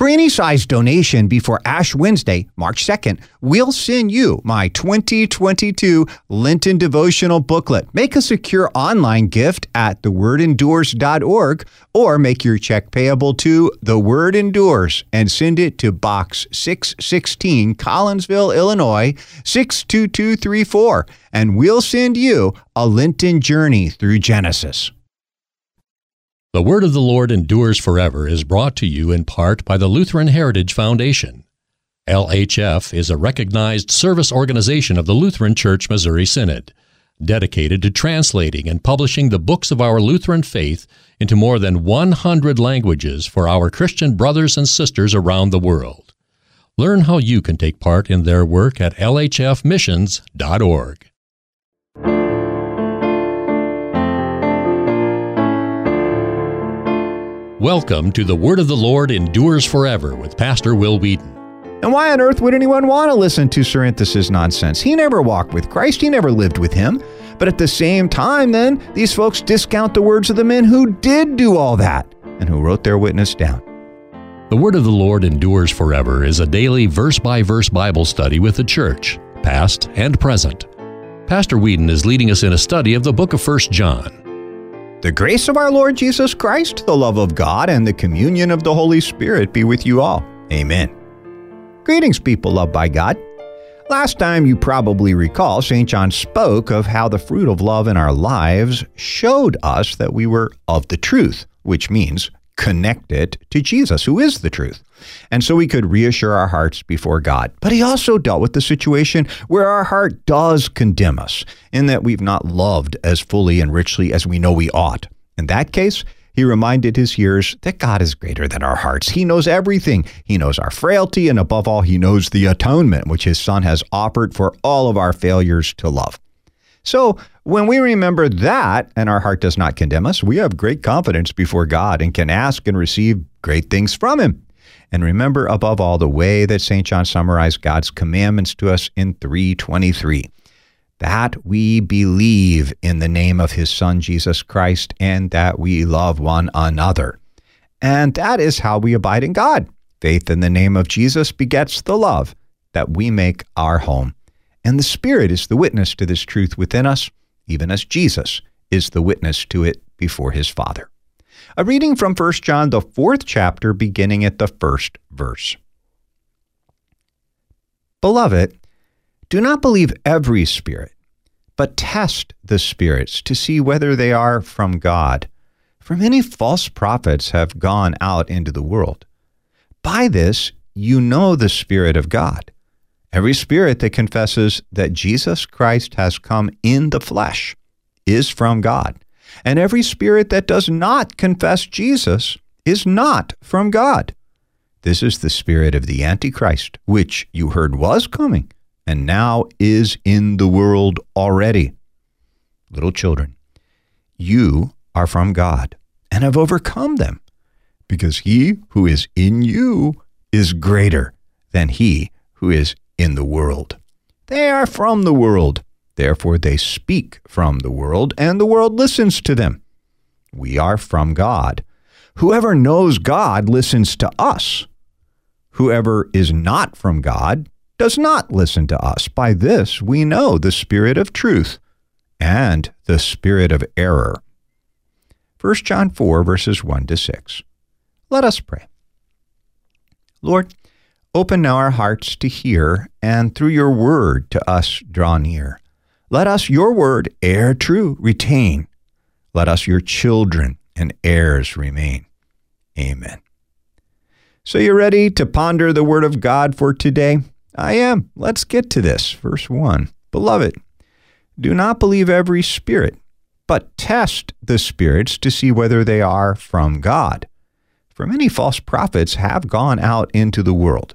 For any size donation before Ash Wednesday, March 2nd, we'll send you my 2022 Lenten devotional booklet. Make a secure online gift at thewordendures.org or make your check payable to The Word Endures and send it to Box 616, Collinsville, Illinois, 62234, and we'll send you a Lenten journey through Genesis. The Word of the Lord Endures Forever is brought to you in part by the Lutheran Heritage Foundation. LHF is a recognized service organization of the Lutheran Church Missouri Synod, dedicated to translating and publishing the books of our Lutheran faith into more than 100 languages for our Christian brothers and sisters around the world. Learn how you can take part in their work at lhfmissions.org. Welcome to The Word of the Lord Endures Forever with Pastor Will Wheaton. And why on earth would anyone want to listen to Cerinthus' nonsense? He never walked with Christ. He never lived with him. But at the same time, then, these folks discount the words of the men who did do all that and who wrote their witness down. The Word of the Lord Endures Forever is a daily verse-by-verse Bible study with the church, past and present. Pastor Wheaton is leading us in a study of the book of 1 John. The grace of our Lord Jesus Christ, the love of God, and the communion of the Holy Spirit be with you all. Amen. Greetings, people loved by God. Last time you probably recall, St. John spoke of how the fruit of love in our lives showed us that we were of the truth, which means connected to Jesus, who is the truth. And so we could reassure our hearts before God. But he also dealt with the situation where our heart does condemn us, in that we've not loved as fully and richly as we know we ought. In that case, he reminded his hearers that God is greater than our hearts. He knows everything. He knows our frailty, and above all, he knows the atonement which his Son has offered for all of our failures to love. So when we remember that and our heart does not condemn us, we have great confidence before God and can ask and receive great things from him. And remember, above all, the way that St. John summarized God's commandments to us in 3:23, that we believe in the name of his Son, Jesus Christ, and that we love one another. And that is how we abide in God. Faith in the name of Jesus begets the love that we make our home. And the Spirit is the witness to this truth within us, even as Jesus is the witness to it before his Father. A reading from 1 John, the 4th chapter, beginning at the 1st verse. Beloved, do not believe every spirit, but test the spirits to see whether they are from God. For many false prophets have gone out into the world. By this you know the Spirit of God. Every spirit that confesses that Jesus Christ has come in the flesh is from God. And every spirit that does not confess Jesus is not from God. This is the spirit of the Antichrist, which you heard was coming, and now is in the world already. Little children, you are from God and have overcome them, because he who is in you is greater than he who is in the world. They are from the world, therefore they speak from the world, and the world listens to them. We are from God. Whoever knows God listens to us. Whoever is not from God does not listen to us. By this we know the spirit of truth and the spirit of error. 1 John 4, verses 1 to 6. Let us pray. Lord, open now our hearts to hear, and through your word to us draw near. Let us, your word, heir true, retain. Let us, your children and heirs, remain. Amen. So you're ready to ponder the word of God for today? I am. Let's get to this. Verse 1. Beloved, do not believe every spirit, but test the spirits to see whether they are from God. For many false prophets have gone out into the world.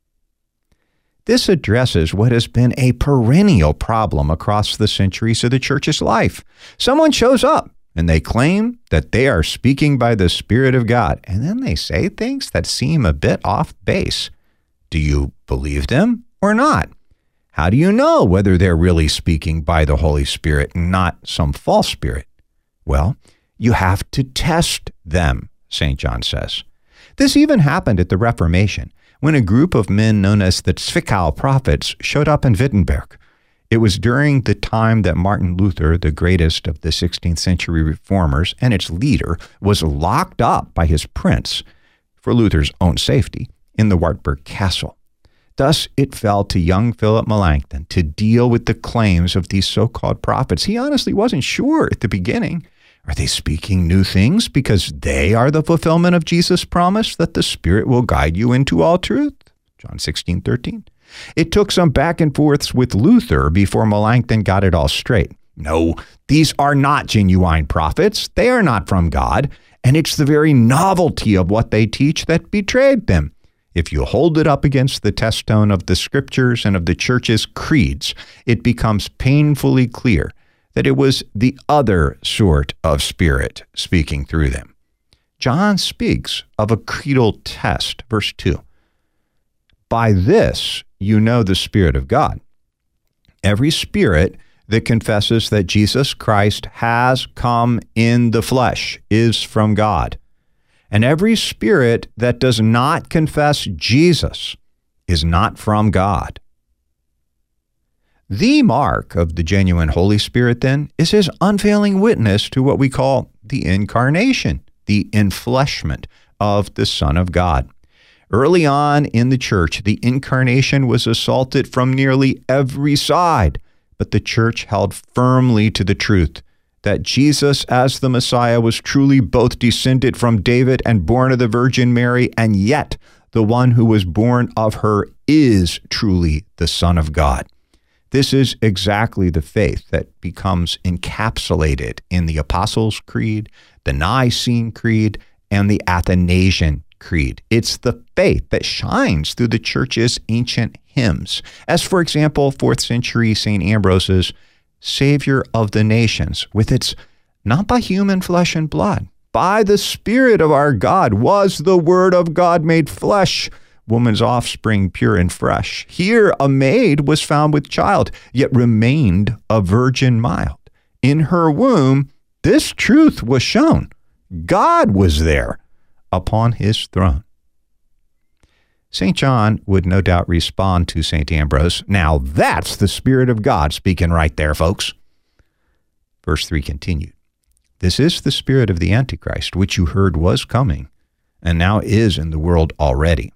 This addresses what has been a perennial problem across the centuries of the church's life. Someone shows up and they claim that they are speaking by the Spirit of God, and then they say things that seem a bit off base. Do you believe them or not? How do you know whether they're really speaking by the Holy Spirit and not some false spirit? Well, you have to test them, St. John says. This even happened at the Reformation, when a group of men known as the Zwickau prophets showed up in Wittenberg. It was during the time that Martin Luther, the greatest of the 16th century reformers and its leader, was locked up by his prince for Luther's own safety in the Wartburg Castle. Thus, it fell to young Philip Melanchthon to deal with the claims of these so-called prophets. He honestly wasn't sure at the beginning. Are they speaking new things because they are the fulfillment of Jesus' promise that the Spirit will guide you into all truth? John 16:13. It took some back and forths with Luther before Melanchthon got it all straight. No, these are not genuine prophets. They are not from God, and it's the very novelty of what they teach that betrayed them. If you hold it up against the teststone of the Scriptures and of the Church's creeds, it becomes painfully clear that it was the other sort of Spirit speaking through them. John speaks of a creedal test, verse 2. By this you know the Spirit of God. Every spirit that confesses that Jesus Christ has come in the flesh is from God. And every spirit that does not confess Jesus is not from God. The mark of the genuine Holy Spirit, then, is his unfailing witness to what we call the incarnation, the enfleshment of the Son of God. Early on in the church, the incarnation was assaulted from nearly every side, but the church held firmly to the truth that Jesus as the Messiah was truly both descended from David and born of the Virgin Mary, and yet the one who was born of her is truly the Son of God. This is exactly the faith that becomes encapsulated in the Apostles' Creed, the Nicene Creed, and the Athanasian Creed. It's the faith that shines through the church's ancient hymns, as, for example, 4th century St. Ambrose's Savior of the Nations, with its not by human flesh and blood, by the Spirit of our God was the Word of God made flesh, woman's offspring pure and fresh. Here a maid was found with child, yet remained a virgin mild. In her womb this truth was shown. God was there upon his throne. St. John would no doubt respond to St. Ambrose, now that's the Spirit of God speaking right there, folks. Verse 3 continued, this is the spirit of the Antichrist, which you heard was coming, and now is in the world already.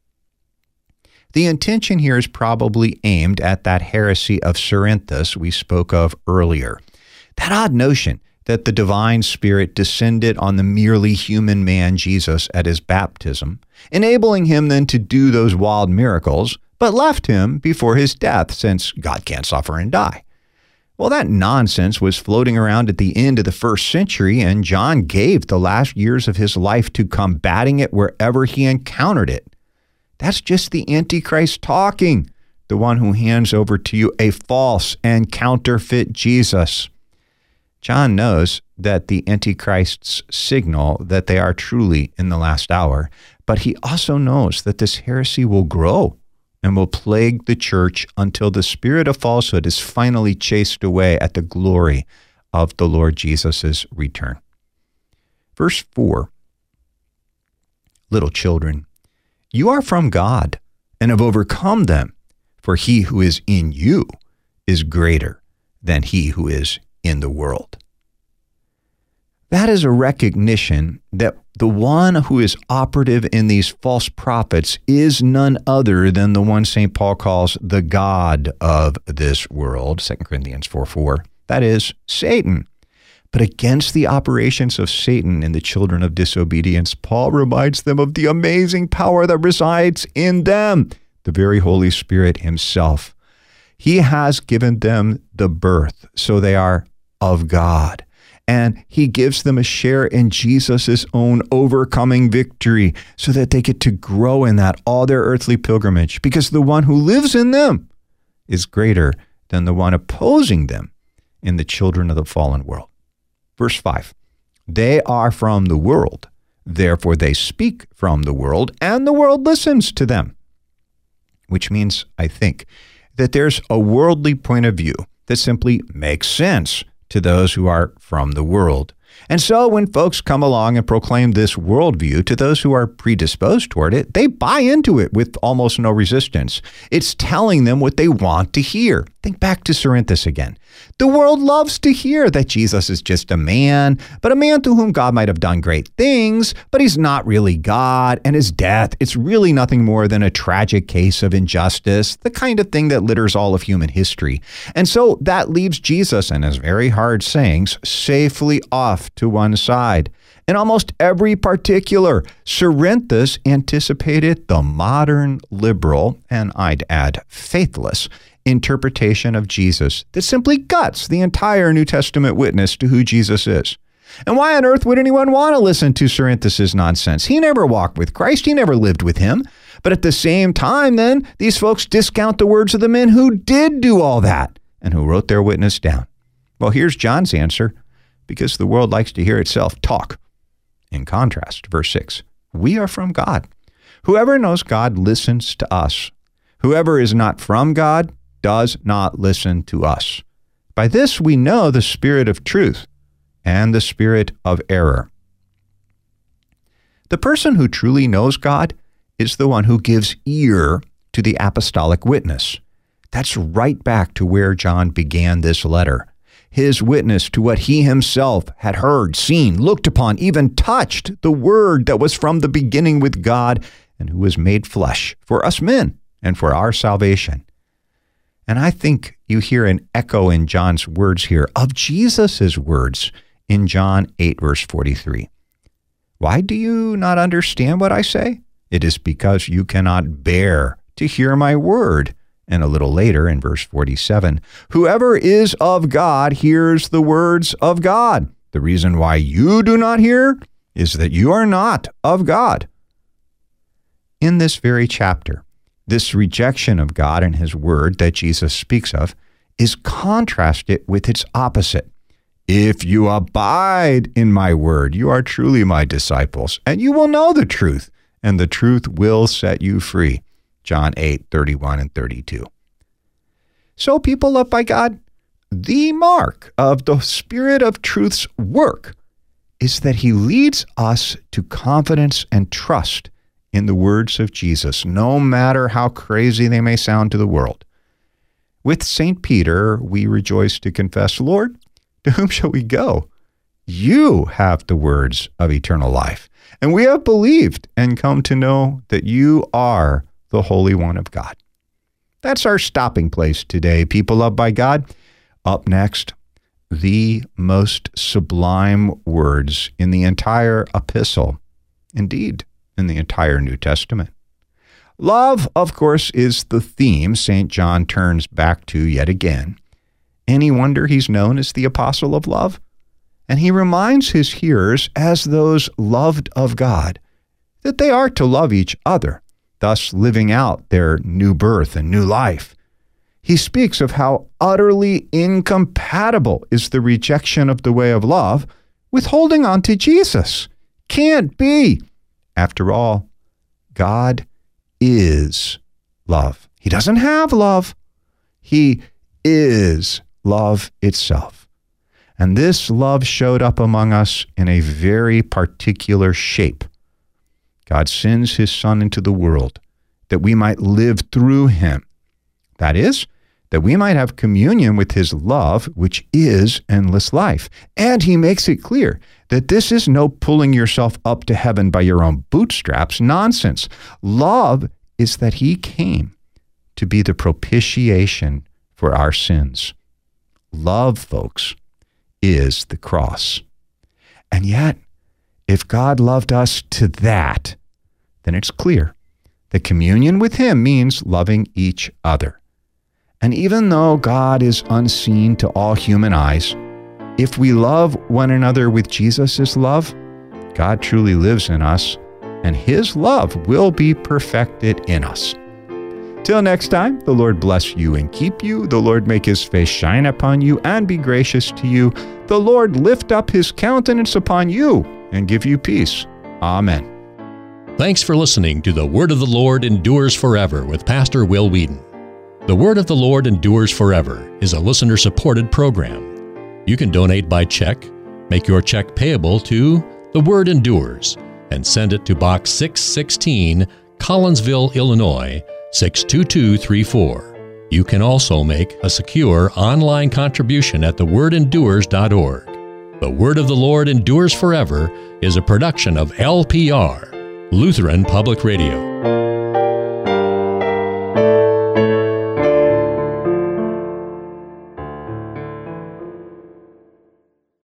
The intention here is probably aimed at that heresy of Cerinthus we spoke of earlier. That odd notion that the divine Spirit descended on the merely human man Jesus at his baptism, enabling him then to do those wild miracles, but left him before his death, since God can't suffer and die. Well, that nonsense was floating around at the end of the 1st century, and John gave the last years of his life to combating it wherever he encountered it. That's just the Antichrist talking, the one who hands over to you a false and counterfeit Jesus. John knows that the Antichrists signal that they are truly in the last hour, but he also knows that this heresy will grow and will plague the church until the spirit of falsehood is finally chased away at the glory of the Lord Jesus' return. Verse 4, little children, you are from God and have overcome them, for he who is in you is greater than he who is in the world. That is a recognition that the one who is operative in these false prophets is none other than the one St. Paul calls the God of this world, 2 Corinthians 4:4. That is Satan. But against the operations of Satan in the children of disobedience, Paul reminds them of the amazing power that resides in them, the very Holy Spirit himself. He has given them the birth, so they are of God. And he gives them a share in Jesus' own overcoming victory so that they get to grow in that all their earthly pilgrimage, because the one who lives in them is greater than the one opposing them in the children of the fallen world. Verse 5, they are from the world, therefore they speak from the world, and the world listens to them. Which means, I think, that there's a worldly point of view that simply makes sense to those who are from the world. And so when folks come along and proclaim this worldview to those who are predisposed toward it, they buy into it with almost no resistance. It's telling them what they want to hear. Think back to Cerinthus again. The world loves to hear that Jesus is just a man, but a man to whom God might have done great things, but he's not really God, and his death, it's really nothing more than a tragic case of injustice, the kind of thing that litters all of human history. And so that leaves Jesus and his very hard sayings safely off to one side. In almost every particular, Cerinthus anticipated the modern liberal, and I'd add faithless, interpretation of Jesus that simply guts the entire New Testament witness to who Jesus is. And why on earth would anyone want to listen to Cerinthus' nonsense? He never walked with Christ. He never lived with him. But at the same time, then, these folks discount the words of the men who did do all that and who wrote their witness down. Well, here's John's answer, because the world likes to hear itself talk. In contrast, verse 6, we are from God. Whoever knows God listens to us. Whoever is not from God does not listen to us. By this we know the spirit of truth and the spirit of error. The person who truly knows God is the one who gives ear to the apostolic witness. That's right back to where John began this letter. His witness to what he himself had heard, seen, looked upon, even touched, the Word that was from the beginning with God and who was made flesh for us men and for our salvation. And I think you hear an echo in John's words here of Jesus' words in John 8, verse 43. Why do you not understand what I say? It is because you cannot bear to hear my word. And a little later in verse 47, whoever is of God hears the words of God. The reason why you do not hear is that you are not of God. In this very chapter, this rejection of God and his word that Jesus speaks of is contrasted with its opposite. If you abide in my word, you are truly my disciples, and you will know the truth, and the truth will set you free. John 8, 31 and 32. So people loved by God, the mark of the Spirit of Truth's work is that he leads us to confidence and trust in the words of Jesus, no matter how crazy they may sound to the world. With St. Peter, we rejoice to confess, Lord, to whom shall we go? You have the words of eternal life, and we have believed and come to know that you are the Holy One of God. That's our stopping place today, people loved by God. Up next, the most sublime words in the entire epistle, indeed, in the entire New Testament. Love, of course, is the theme St. John turns back to yet again. Any wonder he's known as the Apostle of Love? And he reminds his hearers, as those loved of God, that they are to love each other, thus living out their new birth and new life. He speaks of how utterly incompatible is the rejection of the way of love with holding on to Jesus. Can't be. After all, God is love. He doesn't have love. He is love itself. And this love showed up among us in a very particular shape. God sends his Son into the world that we might live through him. That is, that we might have communion with his love, which is endless life. And he makes it clear that this is no pulling yourself up to heaven by your own bootstraps nonsense. Love is that he came to be the propitiation for our sins. Love, folks, is the cross. And yet, if God loved us to that, then it's clear that communion with him means loving each other. And even though God is unseen to all human eyes, if we love one another with Jesus' love, God truly lives in us, and his love will be perfected in us. Till next time, the Lord bless you and keep you. The Lord make his face shine upon you and be gracious to you. The Lord lift up his countenance upon you and give you peace. Amen. Thanks for listening to The Word of the Lord Endures Forever with Pastor Will Whedon. The Word of the Lord Endures Forever is a listener-supported program. You can donate by check, Make your check payable to The Word Endures and send it to Box 616, Collinsville, Illinois, 62234. You can also make a secure online contribution at thewordendures.org. The Word of the Lord Endures Forever is a production of LPR, Lutheran Public Radio.